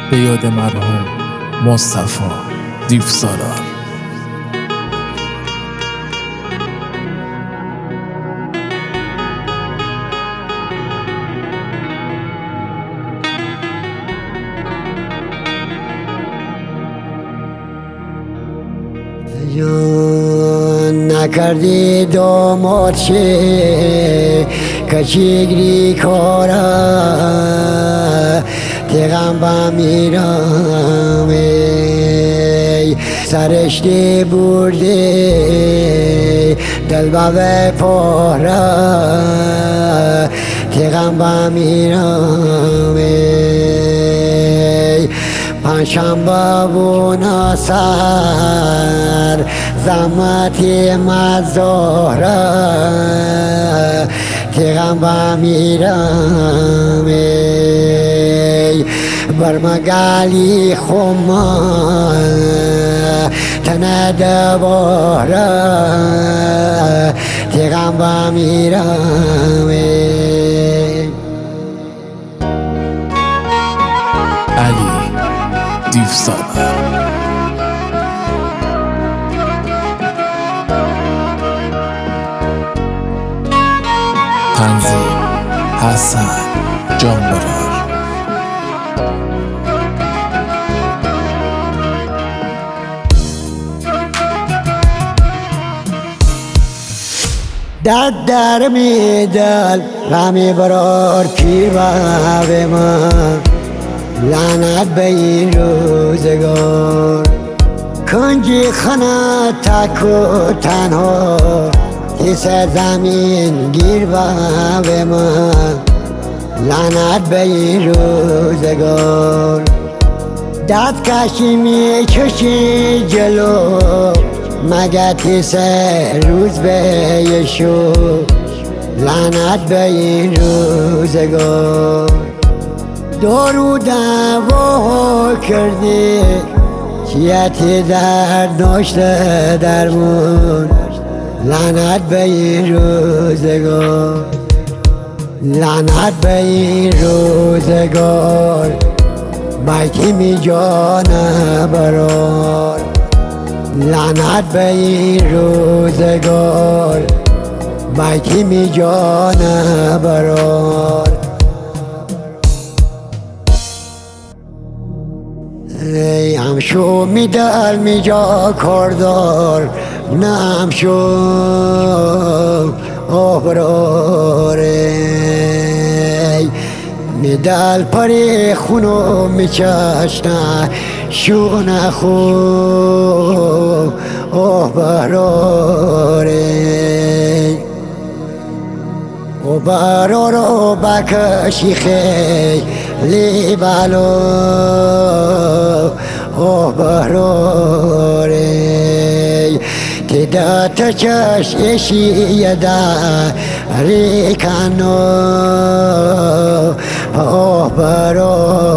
به یاد مرحوم مصطفی دیوسالار. نکردی داماد شه کچیگری کارا تیغم با میرم سرشتی برده دل با پارا تیغم با میرم پنجشنبه و ناصر زحمتی مزاره تیغم با میرم برمگالی خمان تنه دوباره تیغم با میرم. علی دیوسالار. تنظیم حسن جانبرار. داد در میدل رامی برار پیر به من لعنت به این روزگار کنجی خانه تک و تنها حس زمین گیر به من لعنت به این روزگار دست کشی می کشی جلو مگه تیس روز به یشو لعنت به این روزگار دارو دوا کردی چیتی درد ناشته درمون لعنت به این روزگار لعنت به این روزگار بیتی می جانه برار لعنت به این روزگار بیتی می جانه برار همشو میدل می جا کاردار نه همشو آبراره میدل پری خونو میچشنه شو نخو آبراره آبرارو بکشی خیلی بلو آبراره تدا تچششی یدا ریکنو آبراره